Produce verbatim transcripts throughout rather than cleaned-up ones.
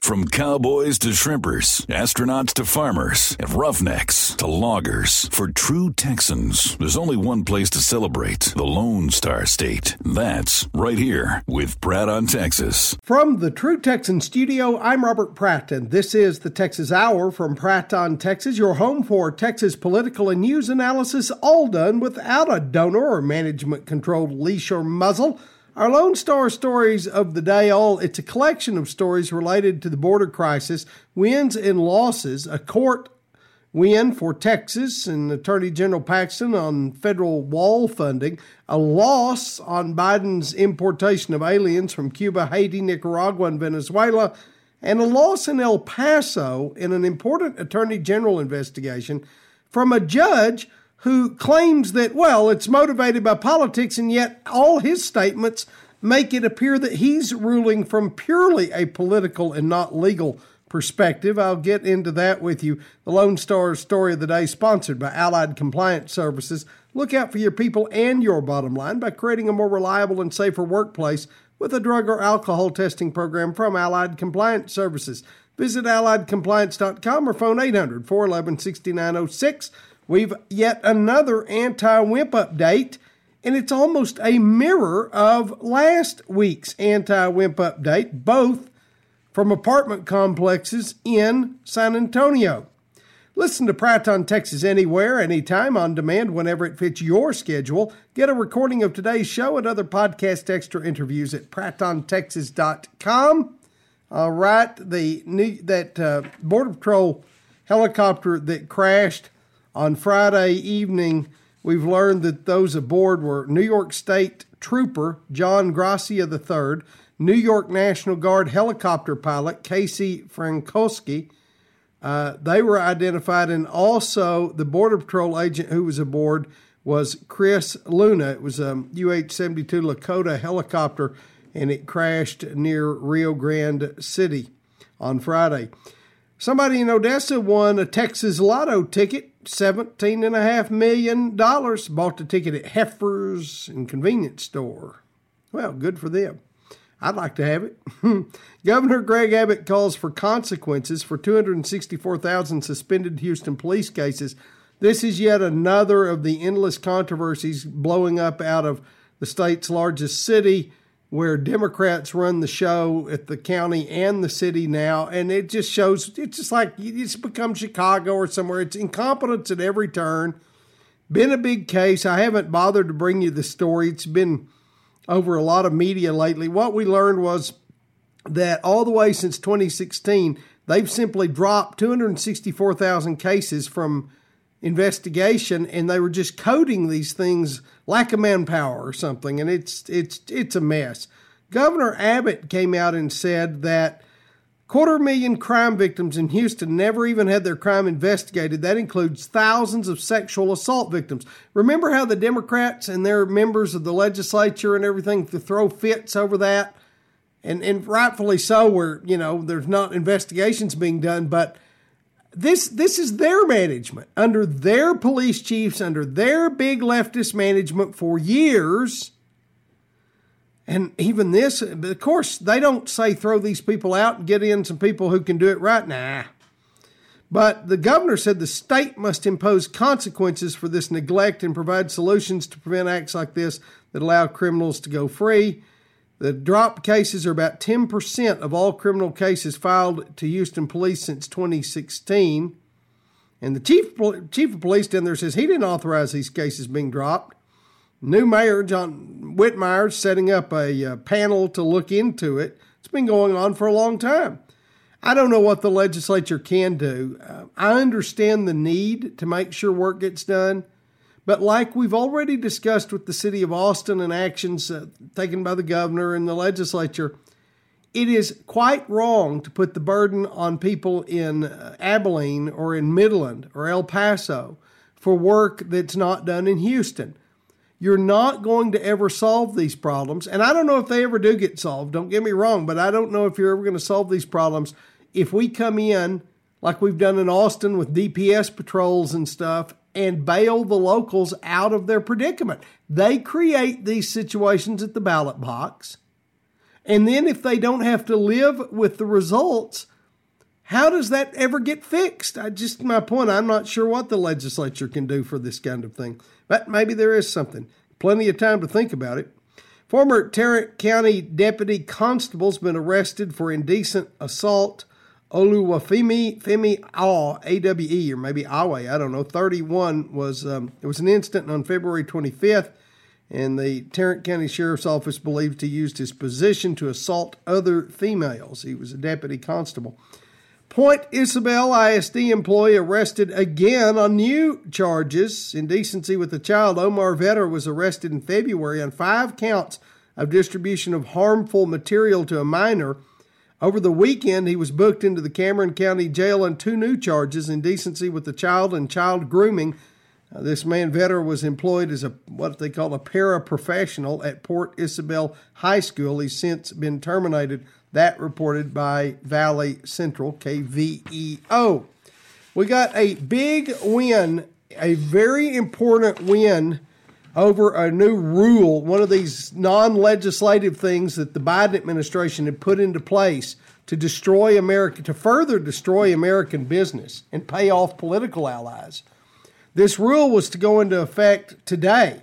From cowboys to shrimpers, astronauts to farmers, and roughnecks to loggers. For true Texans, there's only one place to celebrate: the Lone Star State. That's right here with Pratt on Texas. From the True Texan studio, I'm Robert Pratt, and this is the Texas Hour from Pratt on Texas, your home for Texas political and news analysis, all done without a donor or management-controlled leash or muzzle. Our Lone Star Stories of the day, all it's a collection of stories related to the border crisis, wins and losses, a court win for Texas and Attorney General Paxton on federal wall funding, a loss on Biden's importation of aliens from Cuba, Haiti, Nicaragua, and Venezuela, and a loss in El Paso in an important Attorney General investigation from a judge who claims that, well, it's motivated by politics, and yet all his statements make it appear that he's ruling from purely a political and not legal perspective. I'll get into that with you. The Lone Star Story of the Day, sponsored by Allied Compliance Services. Look out for your people and your bottom line by creating a more reliable and safer workplace with a drug or alcohol testing program from Allied Compliance Services. Visit allied compliance dot com or phone eight hundred, four one one, six nine zero six. We've yet another anti-wimp update, and it's almost a mirror of last week's anti-wimp update, both from apartment complexes in San Antonio. Listen to Pratt on Texas anywhere, anytime, on demand, whenever it fits your schedule. Get a recording of today's show and other podcast extra interviews at pratt on texas dot com. All right, the new, that uh, Border Patrol helicopter that crashed on Friday evening, we've learned that those aboard were New York State Trooper John Gracia the third, New York National Guard helicopter pilot Casey Frankowski. Uh, they were identified, and also the Border Patrol agent who was aboard was Chris Luna. It was a U H seventy-two Lakota helicopter, and it crashed near Rio Grande City on Friday. Somebody in Odessa won a Texas Lotto ticket, seventeen point five million dollars. Bought the ticket at Heifer's and convenience store. Well, good for them. I'd like to have it. Governor Greg Abbott calls for consequences for two hundred sixty-four thousand suspended Houston police cases. This is yet another of the endless controversies blowing up out of the state's largest city, where Democrats run the show at the county and the city now, and it just shows, it's just like it's become Chicago or somewhere. It's incompetence at every turn. Been a big case. I haven't bothered to bring you the story. It's been over a lot of media lately. What we learned was that all the way since twenty sixteen, they've simply dropped two hundred sixty-four thousand cases from investigation, and they were just coding these things lack of manpower or something, and it's it's it's a mess. Governor Abbott came out and said that quarter million crime victims in Houston never even had their crime investigated. That includes thousands of sexual assault victims. Remember how the Democrats and their members of the legislature and everything to throw fits over that? And and rightfully so, where, you know, there's not investigations being done, but This this is their management, under their police chiefs, under their big leftist management for years. And even this, of course, they don't say throw these people out and get in some people who can do it right. Nah. But the governor said the state must impose consequences for this neglect and provide solutions to prevent acts like this that allow criminals to go free. The dropped cases are about ten percent of all criminal cases filed to Houston police since twenty sixteen. And the chief, chief of police down there says he didn't authorize these cases being dropped. New mayor, John Whitmire, is setting up a, a panel to look into it. It's been going on for a long time. I don't know what the legislature can do. Uh, I understand the need to make sure work gets done. But like we've already discussed with the city of Austin and actions uh, taken by the governor and the legislature, it is quite wrong to put the burden on people in uh, Abilene or in Midland or El Paso for work that's not done in Houston. You're not going to ever solve these problems. And I don't know if they ever do get solved. Don't get me wrong, but I don't know if you're ever going to solve these problems if we come in like we've done in Austin with D P S patrols and stuff and bail the locals out of their predicament. They create these situations at the ballot box. And then if they don't have to live with the results, How does that ever get fixed? I just, my point, I'm not sure what the legislature can do for this kind of thing, but maybe there is something. Plenty of time to think about it. Former Tarrant County Deputy Constable's been arrested for indecent assault. Oluwafemi Femi Aw, A W E, or maybe Awe, I don't know, thirty-one, was, um, it was an incident on February twenty-fifth, and the Tarrant County Sheriff's Office believes he used his position to assault other females. He was a deputy constable. Point Isabel I S D employee arrested again on new charges. Indecency with a child. Omar Vetter was arrested in February on five counts of distribution of harmful material to a minor. Over the weekend, he was booked into the Cameron County Jail on two new charges, indecency with a child and child grooming. Uh, this man, Vetter, was employed as a what they call a paraprofessional at Port Isabel High School. He's since been terminated. That reported by Valley Central, K V E O. We got a big win, a very important win over a new rule, one of these non-legislative things that the Biden administration had put into place to destroy America, to further destroy American business and pay off political allies. This rule was to go into effect today,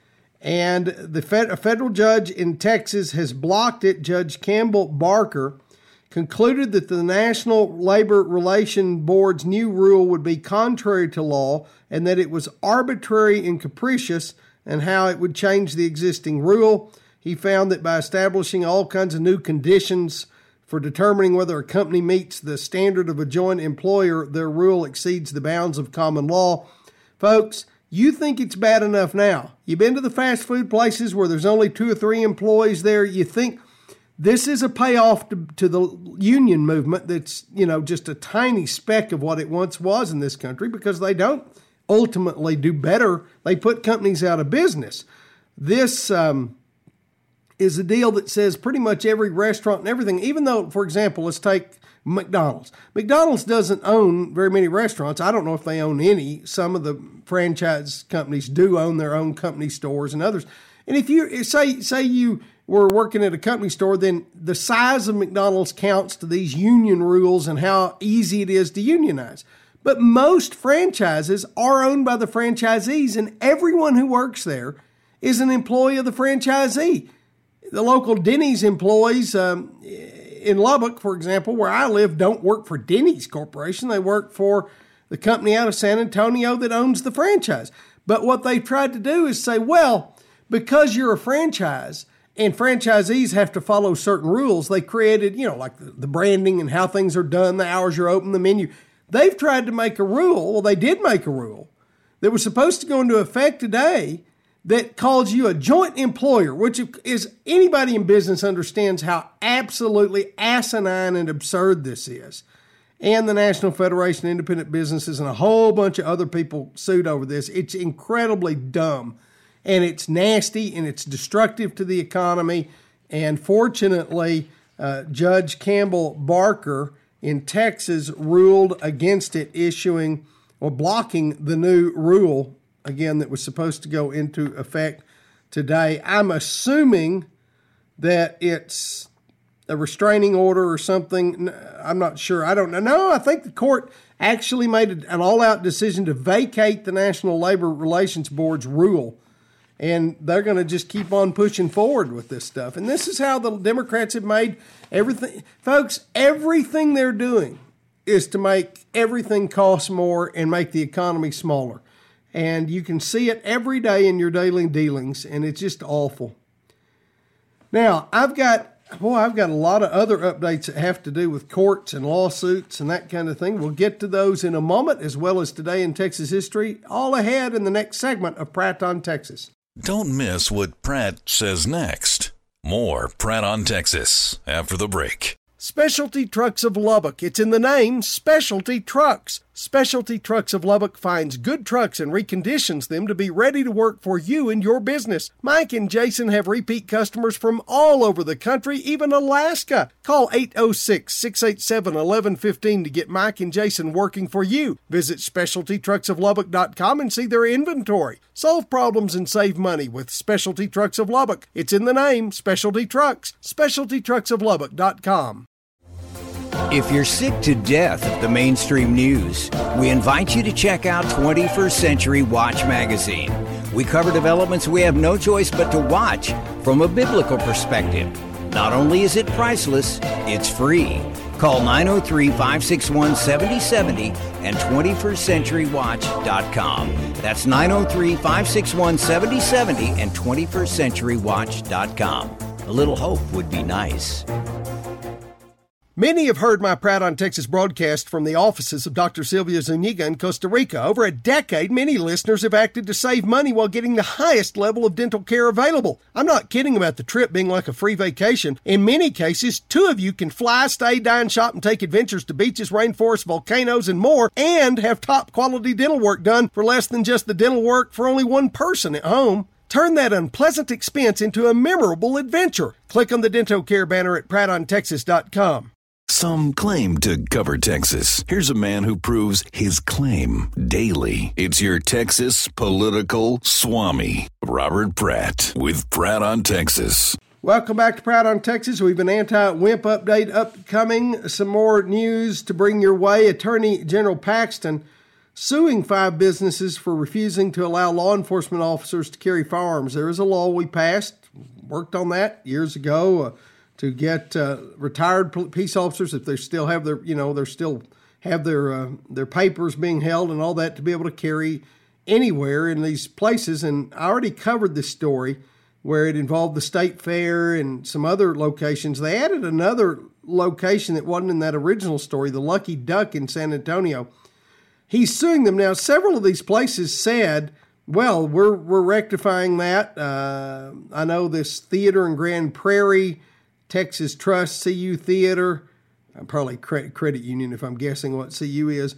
and the fed, a federal judge in Texas has blocked it. Judge Campbell Barker concluded that the National Labor Relations Board's new rule would be contrary to law and that it was arbitrary and capricious, and how it would change the existing rule. He found that by establishing all kinds of new conditions for determining whether a company meets the standard of a joint employer, their rule exceeds the bounds of common law. Folks, you think it's bad enough now. You've been to the fast food places where there's only two or three employees there. You think this is a payoff to, to the union movement that's, you know, just a tiny speck of what it once was in this country, because they don't ultimately do better. They put companies out of business. This um, is a deal that says pretty much every restaurant and everything, even though, for example, let's take McDonald's. McDonald's doesn't own very many restaurants. I don't know if they own any. Some of the franchise companies do own their own company stores and others. And if you say, say you were working at a company store, then the size of McDonald's counts to these union rules and how easy it is to unionize. But most franchises are owned by the franchisees, and everyone who works there is an employee of the franchisee. The local Denny's employees um, in Lubbock, for example, where I live, don't work for Denny's Corporation. They work for the company out of San Antonio that owns the franchise. But what they tried to do is say, well, because you're a franchise and franchisees have to follow certain rules, they created, you know, like the, the branding and how things are done, the hours you're open, the menu. They've tried to make a rule, well, they did make a rule, that was supposed to go into effect today that calls you a joint employer, which is, anybody in business understands how absolutely asinine and absurd this is. And the National Federation of Independent Businesses and a whole bunch of other people sued over this. It's incredibly dumb, and it's nasty, and it's destructive to the economy. And fortunately, uh, Judge Campbell Barker in Texas ruled against it, issuing or blocking the new rule, again, that was supposed to go into effect today. I'm assuming that it's a restraining order or something. I'm not sure. I don't know. No, I think the court actually made an all-out decision to vacate the National Labor Relations Board's rule, and they're going to just keep on pushing forward with this stuff. And this is how the Democrats have made everything. Folks, everything they're doing is to make everything cost more and make the economy smaller. And you can see it every day in your daily dealings, and it's just awful. Now, I've got, boy, I've got a lot of other updates that have to do with courts and lawsuits and that kind of thing. We'll get to those in a moment, as well as Today in Texas History, all ahead in the next segment of Pratt on Texas. Don't miss what Pratt says next. More Pratt on Texas after the break. Specialty Trucks of Lubbock. It's in the name, Specialty Trucks. Specialty Trucks of Lubbock finds good trucks and reconditions them to be ready to work for you and your business. Mike and Jason have repeat customers from all over the country, even Alaska. Call eight oh six, six eight seven, one one one five to get Mike and Jason working for you. Visit specialty trucks of lubbock dot com and see their inventory. Solve problems and save money with Specialty Trucks of Lubbock. It's in the name, Specialty Trucks. specialty trucks of lubbock dot com. If you're sick to death of the mainstream news, we invite you to check out twenty-first Century Watch magazine. We cover developments we have no choice but to watch from a biblical perspective. Not only is it priceless, it's free. Call nine oh three, five six one, seven oh seven oh and twenty-first century watch dot com. That's nine oh three, five six one, seven oh seven oh and twenty-first century watch dot com. A little hope would be nice. Many have heard my Proud on Texas broadcast from the offices of Doctor Silvia Zuniga in Costa Rica. Over a decade, many listeners have acted to save money while getting the highest level of dental care available. I'm not kidding about the trip being like a free vacation. In many cases, two of you can fly, stay, dine, shop, and take adventures to beaches, rainforests, volcanoes, and more, and have top-quality dental work done for less than just the dental work for only one person at home. Turn that unpleasant expense into a memorable adventure. Click on the DentoCare banner at proud on texas dot com. Some claim to cover Texas. Here's a man who proves his claim daily. It's your Texas political swami, Robert Pratt, with Pratt on Texas. Welcome back to Proud on Texas. We've an anti-wimp update upcoming. Some more news to bring your way. Attorney General Paxton suing five businesses for refusing to allow law enforcement officers to carry firearms. There is a law we passed, worked on that years ago, uh, to get uh, retired police officers, if they still have their, you know, they're still have their uh, their papers being held and all that, to be able to carry anywhere in these places. And I already covered this story where it involved the State Fair and some other locations. They added another location that wasn't in that original story, the Lucky Duck in San Antonio. He's suing them now. Several of these places said, well, we're we're rectifying that. Uh, I know this theater in Grand Prairie, Texas Trust, C U Theater, probably credit, credit union if I'm guessing what C U is.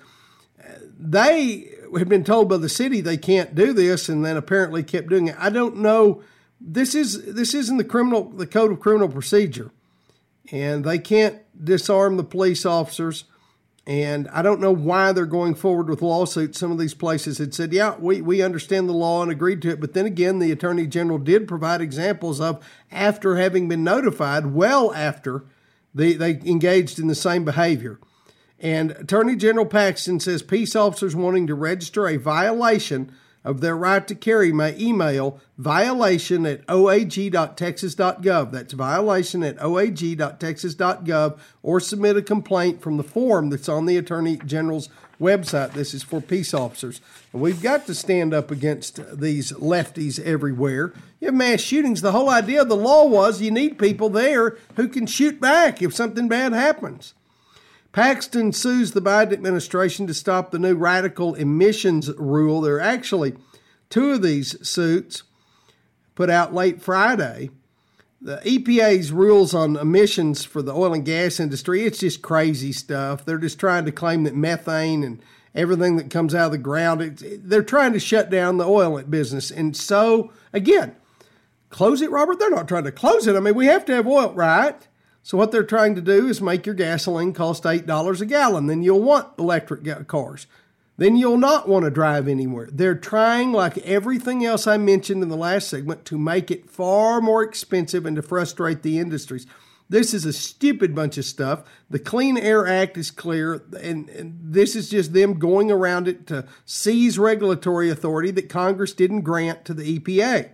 They had been told by the city they can't do this, and then apparently kept doing it. I don't know. This is this isn't the criminal the Code of Criminal Procedure, and they can't disarm the police officers. And I don't know why they're going forward with lawsuits. Some of these places had said, yeah, we, we understand the law and agreed to it. But then again, the Attorney General did provide examples of after having been notified, well after they, they engaged in the same behavior. And Attorney General Paxton says peace officers wanting to register a violation of their right to carry may email violation at o a g dot texas dot gov. That's violation at o a g dot texas dot gov, or submit a complaint from the form that's on the Attorney General's website. This is for peace officers. And we've got to stand up against these lefties everywhere. You have mass shootings. The whole idea of the law was you need people there who can shoot back if something bad happens. Paxton sues the Biden administration to stop the new radical emissions rule. There are actually two of these suits put out late Friday. The E P A's rules on emissions for the oil and gas industry, it's just crazy stuff. They're just trying to claim that methane and everything that comes out of the ground, it's, they're trying to shut down the oil business. And so, again, close it, Robert? They're not trying to close it. I mean, we have to have oil, right? So what they're trying to do is make your gasoline cost eight dollars a gallon. Then you'll want electric cars. Then you'll not want to drive anywhere. They're trying, like everything else I mentioned in the last segment, to make it far more expensive and to frustrate the industries. This is a stupid bunch of stuff. The Clean Air Act is clear, and, and this is just them going around it to seize regulatory authority that Congress didn't grant to the E P A.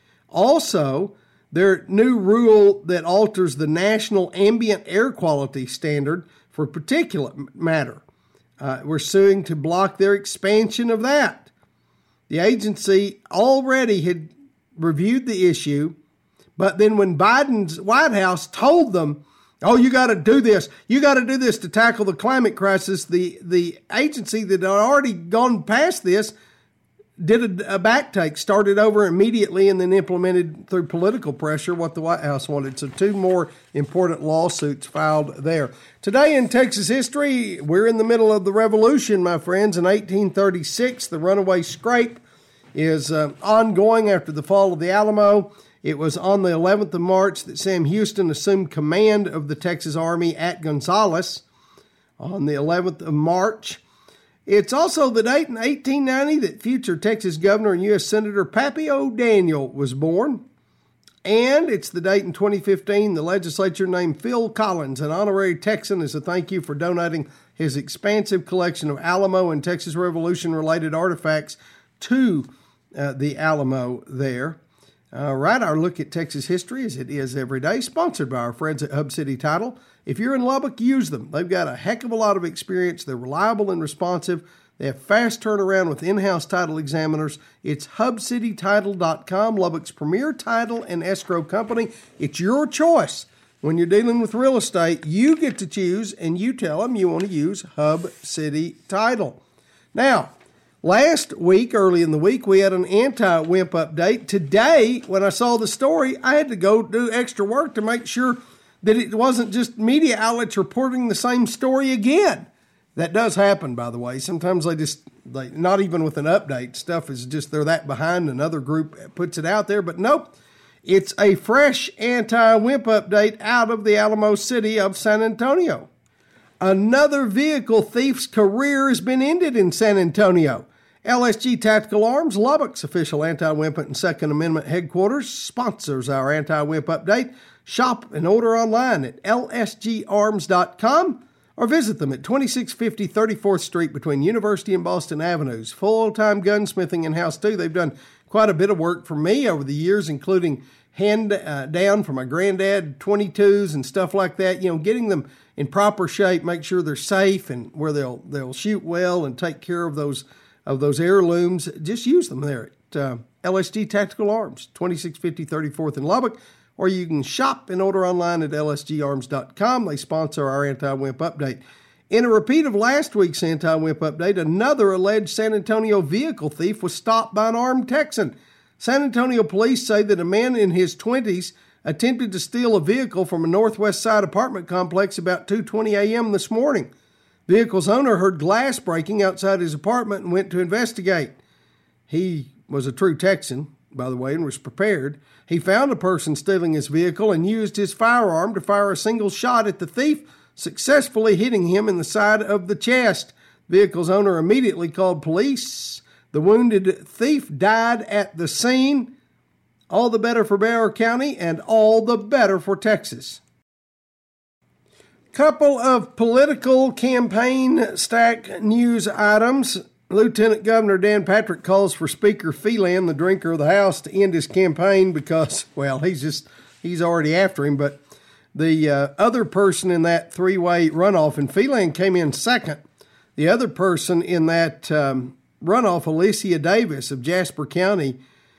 Also, their new rule that alters the national ambient air quality standard for particulate matter. Uh, we're suing to block their expansion of that. The agency already had reviewed the issue, but then when Biden's White House told them, oh, you got to do this, you got to do this to tackle the climate crisis, the, the agency that had already gone past this did a, a back take, started over immediately, and then implemented through political pressure what the White House wanted. So two more important lawsuits filed there. Today in Texas history, we're in the middle of the revolution, my friends. In eighteen thirty-six, the runaway scrape is uh, ongoing after the fall of the Alamo. It was on the eleventh of March that Sam Houston assumed command of the Texas Army at Gonzales on the eleventh of March. It's also the date in eighteen ninety that future Texas Governor and U S Senator Pappy O'Daniel was born. And it's the date in twenty fifteen the legislature named Phil Collins an honorary Texan as a thank you for donating his expansive collection of Alamo and Texas Revolution-related artifacts to uh, the Alamo there. All right, our look at Texas history, as it is every day, sponsored by our friends at Hub City Title. If you're in Lubbock, use them. They've got a heck of a lot of experience. They're reliable and responsive. They have fast turnaround with in-house title examiners. It's hub city title dot com, Lubbock's premier title and escrow company. It's your choice. When you're dealing with real estate, you get to choose, and you tell them you want to use Hub City Title. Now, last week, early in the week, we had an anti-wimp update. Today, when I saw the story, I had to go do extra work to make sure that it wasn't just media outlets reporting the same story again. That does happen, by the way. Sometimes they just, they, not even with an update, stuff is just, they're that behind, another group puts it out there. But nope, it's a fresh anti-wimp update out of the Alamo City of San Antonio. Another vehicle thief's career has been ended in San Antonio. L S G Tactical Arms, Lubbock's official anti-wimp and Second Amendment headquarters, sponsors our anti-wimp update. Shop and order online at L S G arms dot com. Or visit them at twenty-six fifty thirty-fourth Street between University and Boston Avenues. Full-time gunsmithing in-house, too. They've done quite a bit of work for me over the years, including hand uh, down for my granddad, twenty-twos and stuff like that. You know, getting them in proper shape, make sure they're safe and where they'll they'll shoot well and take care of those of those heirlooms. Just use them there at uh, L S G Tactical Arms, twenty-six fifty thirty-fourth in Lubbock. Or you can shop and order online at L S G arms dot com. They sponsor our anti-wimp update. In a repeat of last week's anti-wimp update, another alleged San Antonio vehicle thief was stopped by an armed Texan. San Antonio police say that a man in his twenties attempted to steal a vehicle from a Northwest Side apartment complex about two twenty a.m. this morning. Vehicle's owner heard glass breaking outside his apartment and went to investigate. He was a true Texan, by the way, and was prepared. He found a person stealing his vehicle and used his firearm to fire a single shot at the thief, successfully hitting him in the side of the chest. Vehicle's owner immediately called police. The wounded thief died at the scene. All the better for Broward County and all the better for Texas. Couple of political campaign stack news items. Lieutenant Governor Dan Patrick calls for Speaker Phelan, the drinker of the House, to end his campaign because, well, he's just, he's already after him. But the uh, other person in that three-way runoff, and Phelan came in second. The other person in that um, runoff, Alicia Davis of Jasper County,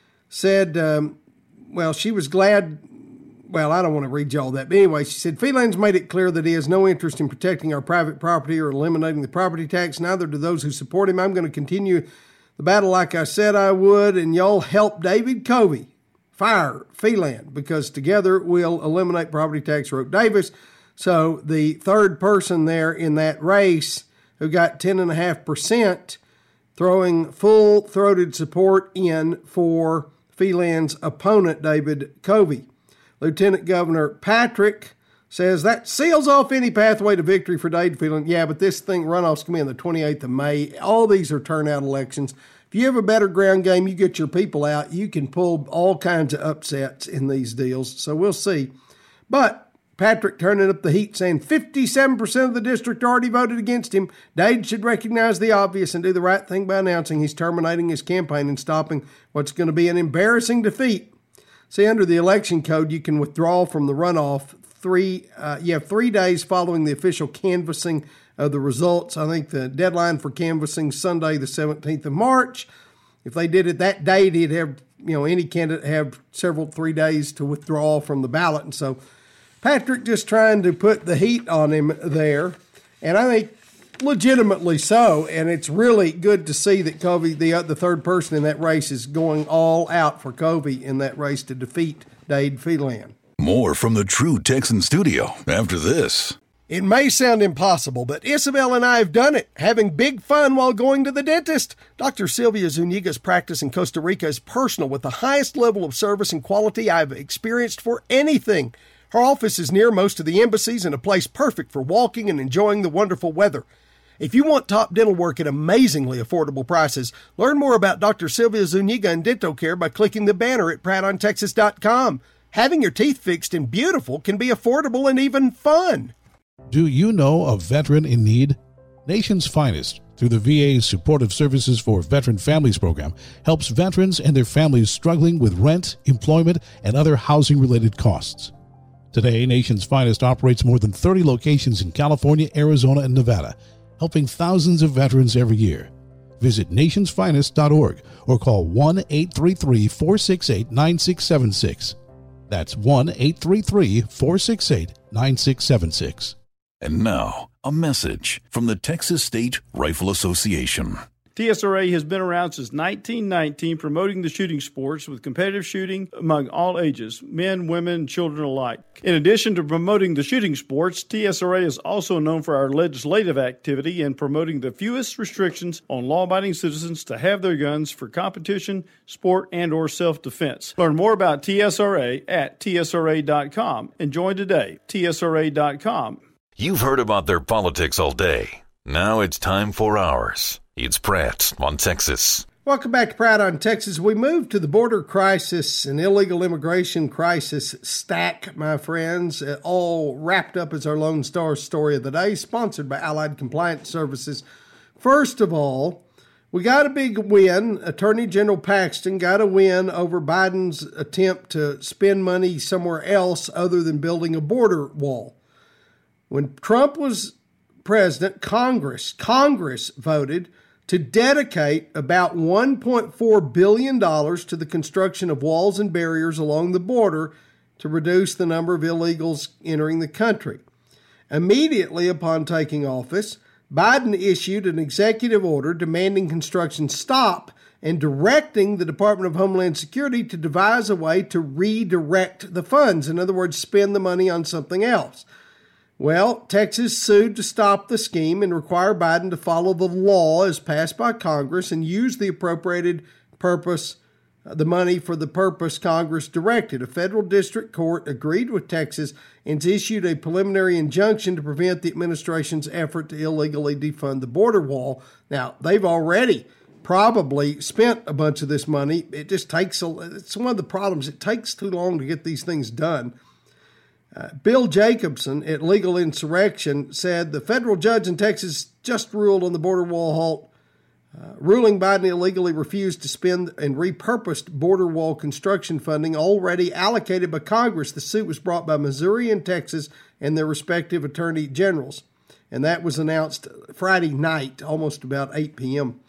said, um, well, she was glad. Well, I don't want to read you all that. But anyway, she said, Phelan's made it clear that he has no interest in protecting our private property or eliminating the property tax. Neither do those who support him. I'm going to continue the battle like I said I would, and y'all help David Covey fire Phelan because together we'll eliminate property tax, wrote Davis. So the third person there in that race who got ten point five percent throwing full-throated support in for Phelan's opponent, David Covey. Lieutenant Governor Patrick says that seals off any pathway to victory for Dade Phelan. Yeah, but this thing, runoffs come in the twenty-eighth of May. All these are turnout elections. If you have a better ground game, you get your people out, you can pull all kinds of upsets in these deals. So we'll see. But Patrick turning up the heat, saying fifty-seven percent of the district already voted against him. Dade should recognize the obvious and do the right thing by announcing he's terminating his campaign and stopping what's going to be an embarrassing defeat. See, under the election code, you can withdraw from the runoff three, uh, you have three days following the official canvassing of the results. I think the deadline for canvassing Sunday, the seventeenth of March. If they did it that day, he'd have, you know, any candidate have several, three days to withdraw from the ballot. And so Patrick just trying to put the heat on him there. And I think legitimately so, and it's really good to see that Covey, the uh, the third person in that race, is going all out for Covey in that race to defeat Dade Phelan. More from the True Texan Studio after this. It may sound impossible, but Isabel and I have done it, having big fun while going to the dentist. Doctor Sylvia Zuniga's practice in Costa Rica is personal with the highest level of service and quality I've experienced for anything. Her office is near most of the embassies and a place perfect for walking and enjoying the wonderful weather. If you want top dental work at amazingly affordable prices, learn more about Doctor Sylvia Zuniga and Dental Care by clicking the banner at pratt on texas dot com. Having your teeth fixed and beautiful can be affordable and even fun. Do you know a veteran in need? Nation's Finest, through the V A's Supportive Services for Veteran Families program, helps veterans and their families struggling with rent, employment, and other housing-related costs. Today, Nation's Finest operates more than thirty locations in California, Arizona, and Nevada, helping thousands of veterans every year. Visit nations finest dot org or call one eight three three, four six eight, nine six seven six. That's one eight three three, four six eight, nine six seven six. And now, a message from the Texas State Rifle Association. T S R A has been around since nineteen nineteen, promoting the shooting sports with competitive shooting among all ages, men, women, and children alike. In addition to promoting the shooting sports, T S R A is also known for our legislative activity in promoting the fewest restrictions on law-abiding citizens to have their guns for competition, sport, and or self-defense. Learn more about T S R A at T S R A dot com and join today, T S R A dot com. You've heard about their politics all day. Now it's time for ours. It's Pratt on Texas. Welcome back to Pratt on Texas. We move to the border crisis and illegal immigration crisis stack, my friends, all wrapped up as our Lone Star story of the day, sponsored by Allied Compliance Services. First of all, we got a big win. Attorney General Paxton got a win over Biden's attempt to spend money somewhere else other than building a border wall. When Trump was president, Congress, Congress voted to dedicate about one point four billion dollars to the construction of walls and barriers along the border to reduce the number of illegals entering the country. Immediately upon taking office, Biden issued an executive order demanding construction stop and directing the Department of Homeland Security to devise a way to redirect the funds. In other words, spend the money on something else. Well, Texas sued to stop the scheme and require Biden to follow the law as passed by Congress and use the appropriated purpose, the money for the purpose Congress directed. A federal district court agreed with Texas and issued a preliminary injunction to prevent the administration's effort to illegally defund the border wall. Now, they've already probably spent a bunch of this money. It just takes, a, it's one of the problems. It takes too long to get these things done. Uh, Bill Jacobson at Legal Insurrection said the federal judge in Texas just ruled on the border wall halt, uh, ruling Biden illegally refused to spend and repurposed border wall construction funding already allocated by Congress. The suit was brought by Missouri and Texas and their respective attorney generals, and that was announced Friday night, almost about eight p.m.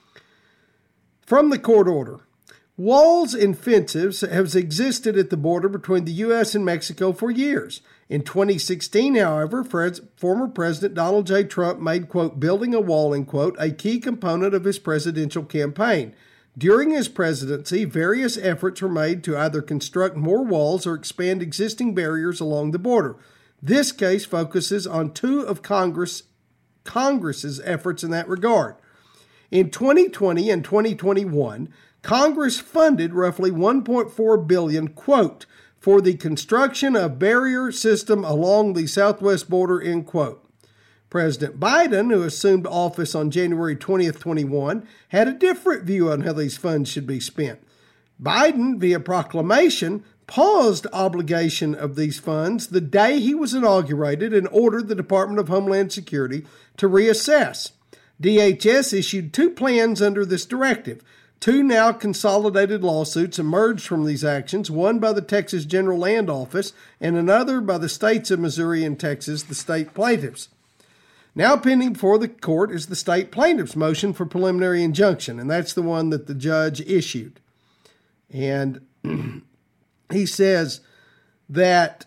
From the court order. Walls and fences have existed at the border between the U S and Mexico for years. In twenty sixteen, however, former President Donald J. Trump made, quote, building a wall, end quote, a key component of his presidential campaign. During his presidency, various efforts were made to either construct more walls or expand existing barriers along the border. This case focuses on two of Congress, Congress's efforts in that regard. In twenty twenty and twenty twenty-one, Congress funded roughly one point four billion dollars, quote, for the construction of barrier system along the southwest border, end quote. President Biden, who assumed office on January twentieth, twenty-one, had a different view on how these funds should be spent. Biden, via proclamation, paused obligation of these funds the day he was inaugurated and ordered the Department of Homeland Security to reassess. D H S issued two plans under this directive. Two now consolidated lawsuits emerged from these actions, one by the Texas General Land Office and another by the states of Missouri and Texas, the state plaintiffs. Now pending before the court is the state plaintiff's motion for preliminary injunction, and that's the one that the judge issued. And he says that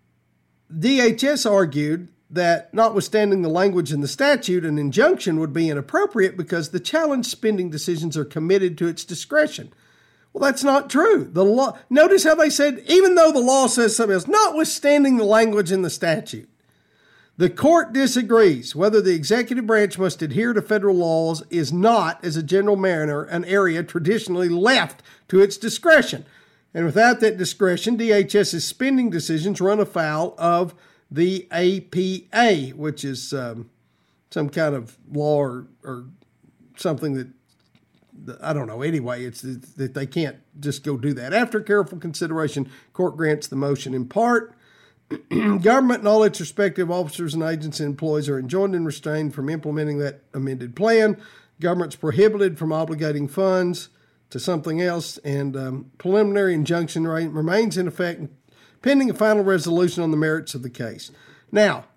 D H S argued that notwithstanding the language in the statute, an injunction would be inappropriate because the challenge spending decisions are committed to its discretion. Well, that's not true. The law. Notice how they said, even though the law says something else, notwithstanding the language in the statute. The court disagrees whether the executive branch must adhere to federal laws is not, as a general manner, an area traditionally left to its discretion. And without that discretion, DHS's spending decisions run afoul of the A P A, which is um, some kind of law or, or something that I don't know. Anyway, it's that they can't just go do that. After careful consideration, court grants the motion in part. Government and all its respective officers and agents and employees are enjoined and restrained from implementing that amended plan. Government's prohibited from obligating funds to something else, and um, preliminary injunction remains in effect pending a final resolution on the merits of the case. Now,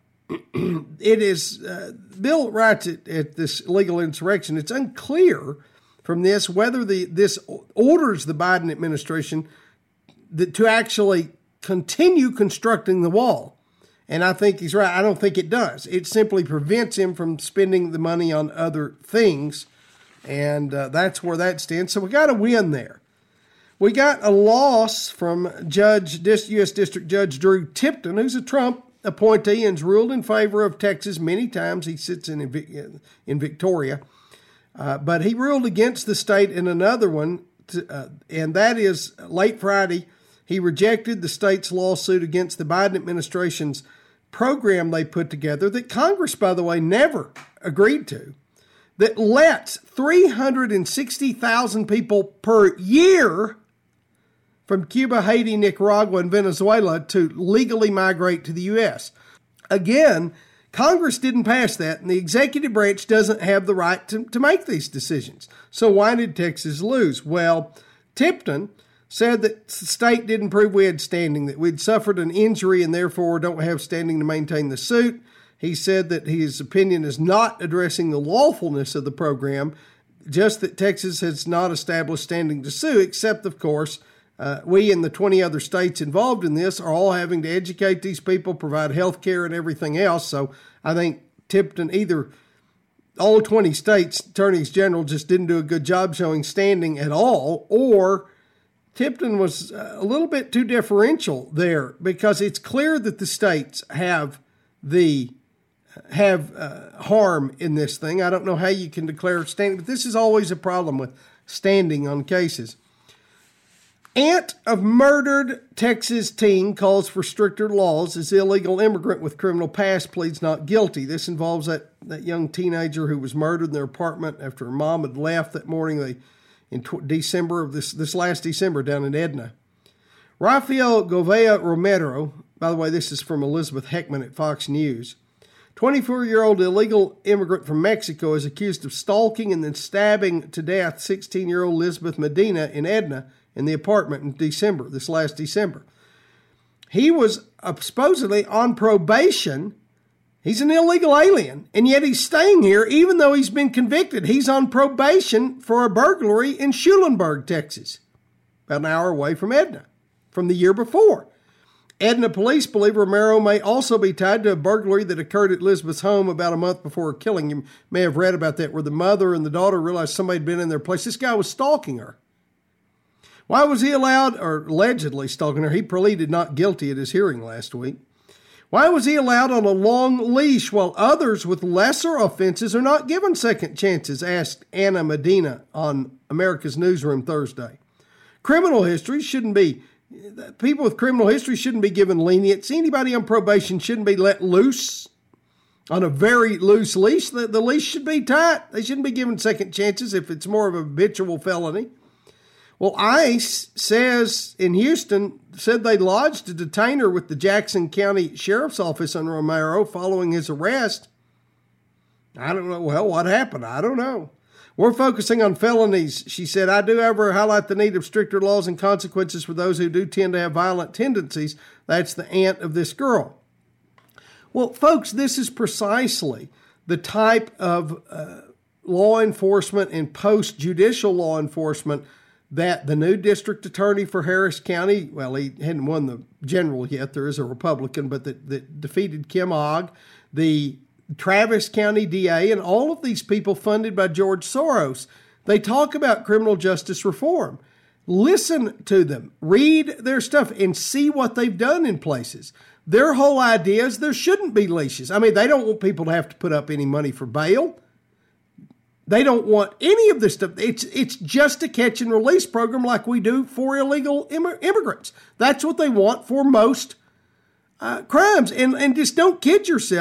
it is, uh, Bill writes it at this legal insurrection. It's unclear from this whether the this orders the Biden administration that, to actually continue constructing the wall. And I think he's right. I don't think it does. It simply prevents him from spending the money on other things. And uh, that's where that stands. So we got a win there. We got a loss from Judge, U S District Judge Drew Tipton, who's a Trump appointee and has ruled in favor of Texas many times. He sits in, in Victoria. Uh, but he ruled against the state in another one, to, uh, and that is late Friday. He rejected the state's lawsuit against the Biden administration's program they put together that Congress, by the way, never agreed to, that lets three hundred sixty thousand people per year from Cuba, Haiti, Nicaragua, and Venezuela to legally migrate to the U S. Again, Congress didn't pass that, and the executive branch doesn't have the right to, to make these decisions. So why did Texas lose? Well, Tipton said that the state didn't prove we had standing, that we'd suffered an injury and therefore don't have standing to maintain the suit. He said that his opinion is not addressing the lawfulness of the program, just that Texas has not established standing to sue, except, of course, uh, we and the twenty other states involved in this are all having to educate these people, provide health care and everything else. So I think Tipton, either all twenty states attorneys general just didn't do a good job showing standing at all, or Tipton was a little bit too deferential there, because it's clear that the states have the have uh, harm in this thing. I don't know how you can declare standing, but this is always a problem with standing on cases. Aunt of murdered Texas teen calls for stricter laws as illegal immigrant with criminal past pleads not guilty. This involves that, that young teenager who was murdered in their apartment after her mom had left that morning. They in December of this, this last December down in Edna. Rafael Govea Romero, by the way, this is from Elizabeth Heckman at Fox News. twenty-four-year-old illegal immigrant from Mexico is accused of stalking and then stabbing to death sixteen-year-old Elizabeth Medina in Edna in the apartment in December, this last December. He was uh, supposedly on probation. He's an illegal alien, and yet he's staying here even though he's been convicted. He's on probation for a burglary in Schulenburg, Texas, about an hour away from Edna, from the year before. Edna police believe Romero may also be tied to a burglary that occurred at Elizabeth's home about a month before her killing. You may have read about that, where the mother and the daughter realized somebody had been in their place. This guy was stalking her. Why was he allowed, or allegedly stalking her? He pleaded not guilty at his hearing last week. Why was he allowed on a long leash while others with lesser offenses are not given second chances, asked Anna Medina on America's Newsroom Thursday. Criminal history shouldn't be, people with criminal history shouldn't be given leniency. Anybody on probation shouldn't be let loose on a very loose leash. The, the leash should be tight. They shouldn't be given second chances if it's more of a habitual felony. Well, ICE says in Houston, said they lodged a detainer with the Jackson County Sheriff's Office on Romero following his arrest. I don't know. Well, what happened? I don't know. We're focusing on felonies, she said. I do, however, highlight the need of stricter laws and consequences for those who do tend to have violent tendencies. That's the aunt of this girl. Well, folks, this is precisely the type of uh, law enforcement and post-judicial law enforcement that the new district attorney for Harris County, well, he hadn't won the general yet, there is a Republican, but that, that defeated Kim Ogg, the Travis County D A, and all of these people funded by George Soros. They talk about criminal justice reform. Listen to them, read their stuff, and see what they've done in places. Their whole idea is there shouldn't be leashes. I mean, they don't want people to have to put up any money for bail. They don't want any of this stuff. It's it's just a catch and release program like we do for illegal imm- immigrants. That's what they want for most uh, crimes. And, and just don't kid yourself.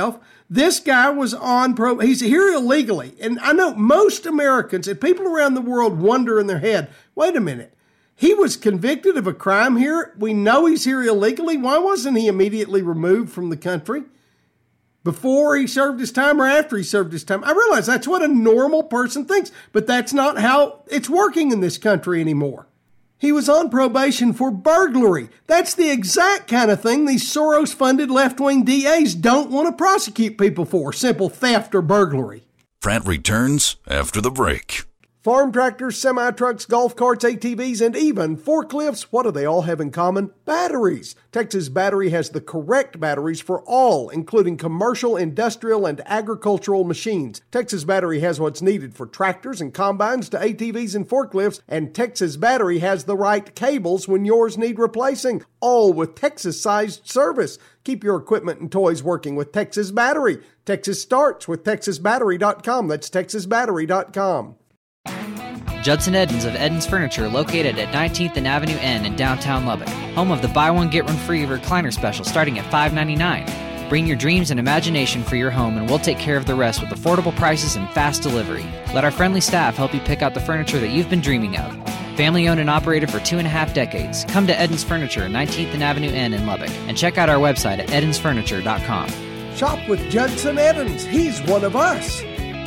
This guy was on pro, he's here illegally. And I know most Americans and people around the world wonder in their head, wait a minute, he was convicted of a crime here. We know he's here illegally. Why wasn't he immediately removed from the country before he served his time or after he served his time? I realize that's what a normal person thinks, but that's not how it's working in this country anymore. He was on probation for burglary. That's the exact kind of thing these Soros-funded left-wing D As don't want to prosecute people for, simple theft or burglary. Pratt returns after the break. Farm tractors, semi-trucks, golf carts, A T Vs, and even forklifts, what do they all have in common? Batteries. Texas Battery has the correct batteries for all, including commercial, industrial, and agricultural machines. Texas Battery has what's needed for tractors and combines to A T Vs and forklifts, and Texas Battery has the right cables when yours need replacing, all with Texas-sized service. Keep your equipment and toys working with Texas Battery. Texas starts with texas battery dot com. That's texas battery dot com. Judson Edens of Edens Furniture, located at nineteenth and Avenue N in downtown Lubbock. Home of the buy one get one free recliner special starting at five ninety-nine. Bring your dreams and imagination for your home and we'll take care of the rest with affordable prices and fast delivery. Let our friendly staff help you pick out the furniture that you've been dreaming of. Family owned and operated for two and a half decades. Come to Edens Furniture, nineteenth and Avenue N in Lubbock, and check out our website at edens furniture dot com. Shop with Judson Edens. He's one of us.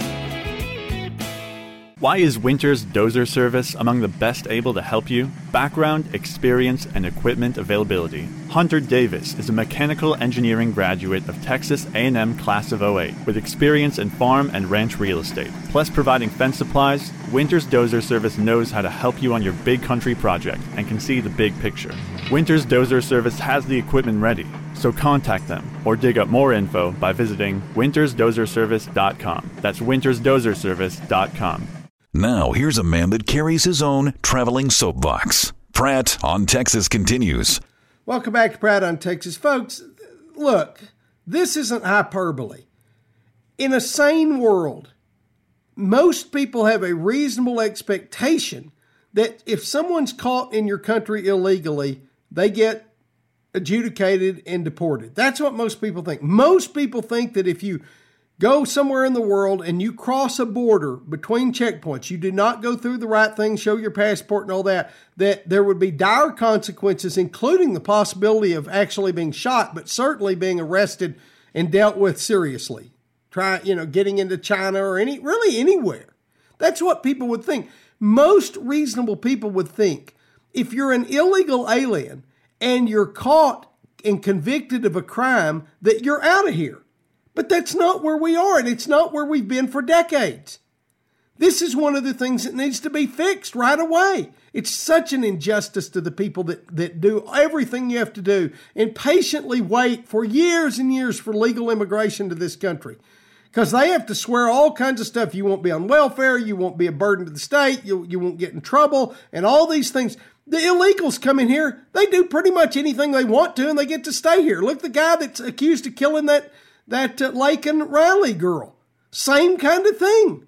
Why is Winters Dozer Service among the best able to help you? Background, experience, and equipment availability. Hunter Davis is a mechanical engineering graduate of Texas A and M Class of oh eight with experience in farm and ranch real estate. Plus providing fence supplies, Winters Dozer Service knows how to help you on your big country project and can see the big picture. Winters Dozer Service has the equipment ready, so contact them or dig up more info by visiting winters dozer service dot com. That's winters dozer service dot com. Now, here's a man that carries his own traveling soapbox. Pratt on Texas continues. Welcome back to Pratt on Texas. Folks, look, this isn't hyperbole. In a sane world, most people have a reasonable expectation that if someone's caught in your country illegally, they get adjudicated and deported. That's what most people think. Most people think that if you go somewhere in the world and you cross a border between checkpoints, you do not go through the right thing, show your passport and all that, that there would be dire consequences, including the possibility of actually being shot, but certainly being arrested and dealt with seriously. Try, you know, getting into China or any, really anywhere. That's what people would think. Most reasonable people would think if you're an illegal alien and you're caught and convicted of a crime, that you're out of here. But that's not where we are, and it's not where we've been for decades. This is one of the things that needs to be fixed right away. It's such an injustice to the people that, that do everything you have to do and patiently wait for years and years for legal immigration to this country. Because they have to swear all kinds of stuff. You won't be on welfare, you won't be a burden to the state, you, you won't get in trouble, and all these things. The illegals come in here, they do pretty much anything they want to, and they get to stay here. Look, the guy that's accused of killing that That uh, Laken Riley girl, same kind of thing.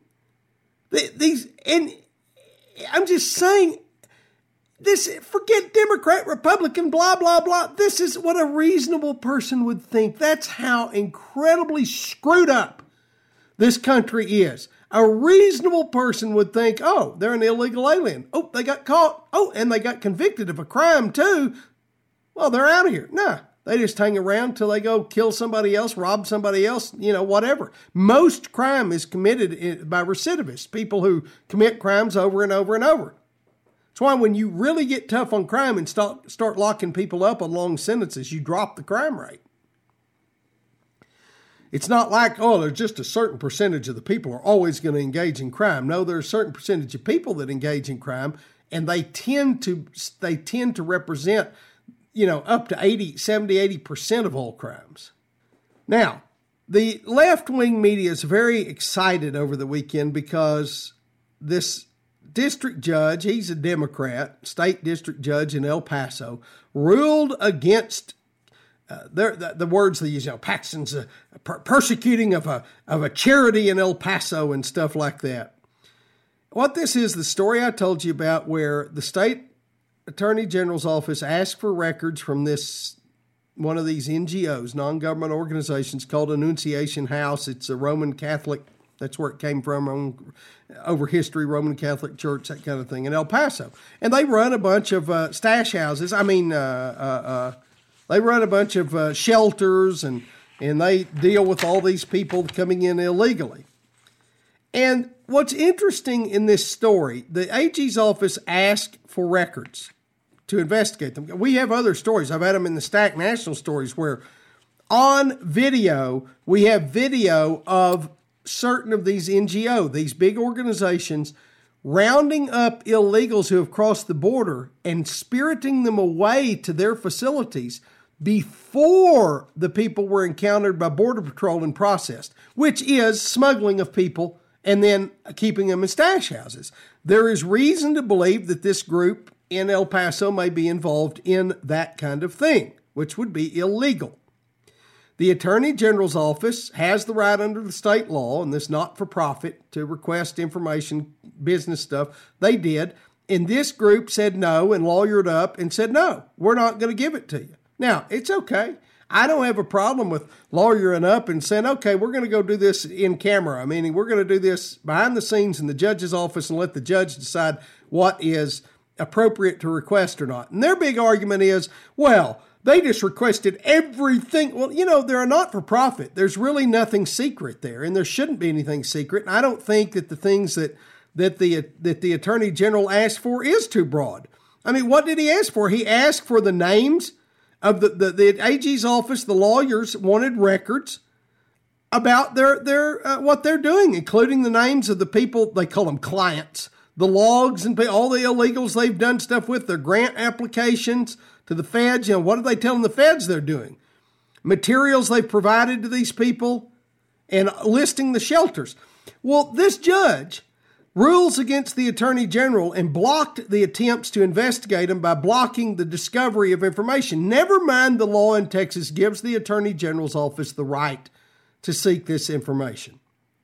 These, and I'm just saying, this, forget Democrat, Republican, blah, blah, blah. This is what a reasonable person would think. That's how incredibly screwed up this country is. A reasonable person would think, oh, they're an illegal alien. Oh, they got caught. Oh, and they got convicted of a crime too. Well, they're out of here. Nah. They just hang around till they go kill somebody else, rob somebody else, you know, whatever. Most crime is committed by recidivists, people who commit crimes over and over and over. That's why when you really get tough on crime and start, start locking people up on long sentences, you drop the crime rate. It's not like, oh, there's just a certain percentage of the people are always going to engage in crime. No, there's a certain percentage of people that engage in crime, and they tend to they tend to represent, you know, up to eighty, seventy, eighty percent of all crimes. Now, the left-wing media is very excited over the weekend because this district judge, he's a Democrat, state district judge in El Paso, ruled against uh, the, the words they use, you know, Paxton's uh, per- persecuting of a, of a charity in El Paso and stuff like that. What this is, the story I told you about where the state Attorney General's office asked for records from this one of these N G Os, non-government organizations, called Annunciation House. It's a Roman Catholic, that's where it came from, on, over history, Roman Catholic Church, that kind of thing, in El Paso. And they run a bunch of uh, stash houses. I mean, uh, uh, uh, they run a bunch of uh, shelters, and, and they deal with all these people coming in illegally. And what's interesting in this story, the A G's office asked for records to investigate them. We have other stories. I've had them in the Stack National stories where on video, we have video of certain of these N G O, these big organizations, rounding up illegals who have crossed the border and spiriting them away to their facilities before the people were encountered by Border Patrol and processed, which is smuggling of people and then keeping them in stash houses. There is reason to believe that this group in El Paso may be involved in that kind of thing, which would be illegal. The Attorney General's office has the right under the state law, and this not-for-profit, to request information, business stuff. They did. And this group said no and lawyered up and said, no, we're not going to give it to you. Now, it's okay. I don't have a problem with lawyering up and saying, okay, we're going to go do this in camera. Meaning we're going to do this behind the scenes in the judge's office and let the judge decide what is appropriate to request or not. And their big argument is, well, they just requested everything. Well, you know, they're a not-for-profit. There's really nothing secret there, and there shouldn't be anything secret. And I don't think that the things that that the that the Attorney General asked for is too broad. I mean, what did he ask for? He asked for the names of the, the, the A G's office. The lawyers wanted records about their their uh, what they're doing, including the names of the people, they call them clients, the logs and all the illegals they've done stuff with, their grant applications to the feds. You know, what are they telling the feds they're doing? Materials they've provided to these people and listing the shelters. Well, this judge rules against the Attorney General and blocked the attempts to investigate him by blocking the discovery of information. Never mind the law in Texas gives the Attorney General's office the right to seek this information.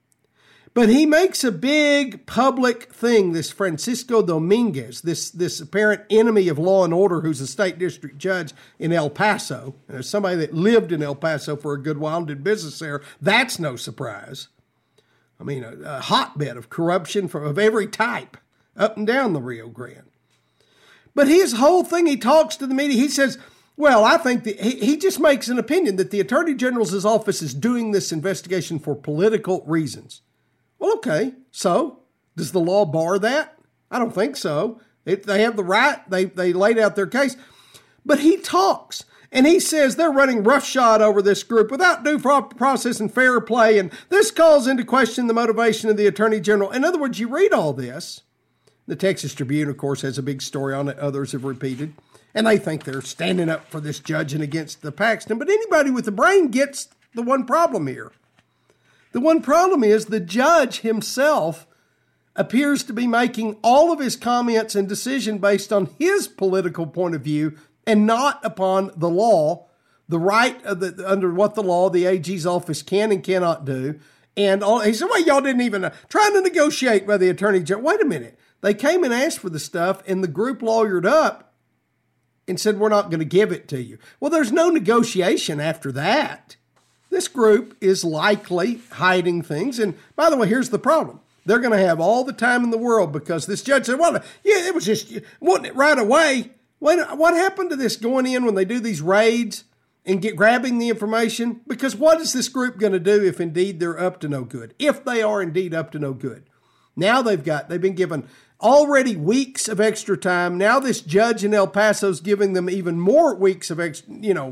But he makes a big public thing, this Francisco Dominguez, this, this apparent enemy of law and order who's a state district judge in El Paso, uh, somebody that lived in El Paso for a good while and did business there. That's no surprise. I mean, a, a hotbed of corruption from, of every type up and down the Rio Grande. But his whole thing, he talks to the media, he says, well, I think that he, he just makes an opinion that the Attorney General's office is doing this investigation for political reasons. Well, okay, so does the law bar that? I don't think so. It, they have the right, they, they laid out their case. But he talks. And he says they're running roughshod over this group without due process and fair play, and this calls into question the motivation of the Attorney General. In other words, you read all this. The Texas Tribune, of course, has a big story on it. Others have repeated. And they think they're standing up for this judge and against the Paxton. But anybody with a brain gets the one problem here. The one problem is the judge himself appears to be making all of his comments and decision based on his political point of view and not upon the law, the right of the, under what the law the A G's office can and cannot do. And all, he said, well, y'all didn't even, uh, trying to negotiate by the Attorney General. Wait a minute. They came and asked for the stuff, and the group lawyered up and said, we're not going to give it to you. Well, there's no negotiation after that. This group is likely hiding things. And by the way, here's the problem. They're going to have all the time in the world because this judge said, well, yeah, it was just, wasn't it right away? What, what happened to this going in when they do these raids and get grabbing the information? Because what is this group going to do if indeed they're up to no good? If they are indeed up to no good. Now they've got, they've been given already weeks of extra time. Now this judge in El Paso is giving them even more weeks of extra, you know,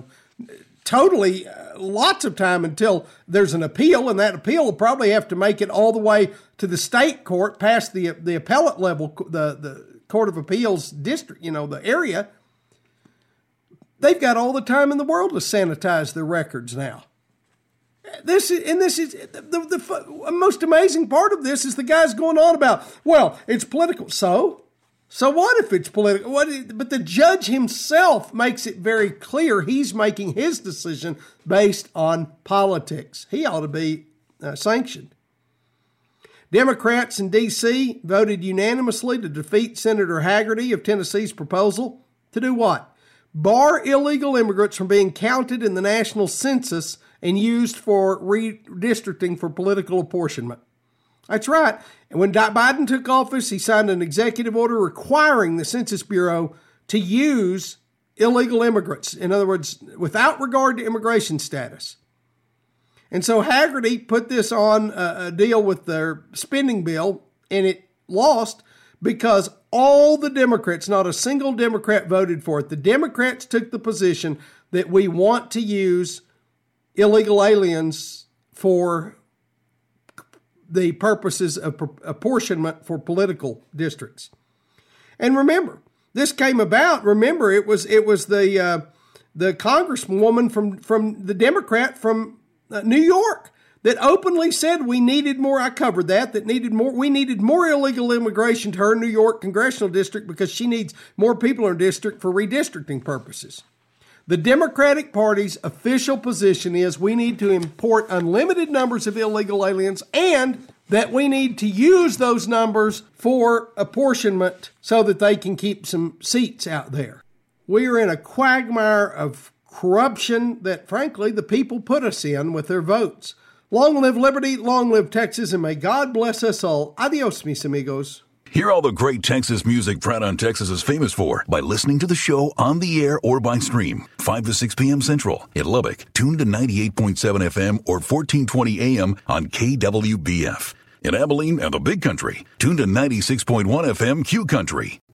totally uh, lots of time until there's an appeal. And that appeal will probably have to make it all the way to the state court past the, the appellate level, the, the, Court of Appeals district, you know, the area. They've got all the time in the world to sanitize their records now. This is, and this is the, the, the most amazing part of this is the guy's going on about, well, it's political. So, so what if it's political? What? But the judge himself makes it very clear he's making his decision based on politics. He ought to be uh, sanctioned. Democrats in D C voted unanimously to defeat Senator Hagerty of Tennessee's proposal to do what? bar illegal immigrants from being counted in the national census and used for redistricting for political apportionment. That's right. And when Biden took office, he signed an executive order requiring the Census Bureau to use illegal immigrants. In other words, without regard to immigration status. And so Haggerty put this on a, a deal with their spending bill, and it lost because all the Democrats, not a single Democrat, voted for it. The Democrats took the position that we want to use illegal aliens for the purposes of apportionment for political districts. And remember, this came about. Remember, it was it was the uh, the congresswoman from from the Democrat from uh, New York that openly said we needed more. I covered that. That needed more. We needed more illegal immigration to her New York congressional district because she needs more people in her district for redistricting purposes. The Democratic Party's official position is we need to import unlimited numbers of illegal aliens and that we need to use those numbers for apportionment so that they can keep some seats out there. We are in a quagmire of corruption that, frankly, the people put us in with their votes. Long live liberty, long live Texas, and may God bless us all. Adios, mis amigos. Hear all the great Texas music Pratt on Texas is famous for by listening to the show on the air or by stream. five to six p.m. Central. In Lubbock, tune to ninety-eight point seven F M or fourteen twenty A M on K W B F. In Abilene and the Big Country, tune to ninety-six point one F M Q Country.